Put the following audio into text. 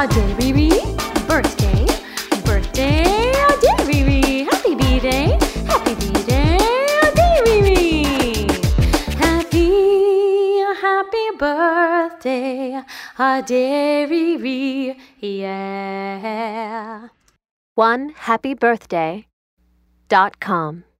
A day, Riri. Birthday. Birthday. A day, Riri. Happy B-Day. Happy B-Day. A day, Riri. Happy birthday. A day, Riri. Yeah. OneHappyBirthday.com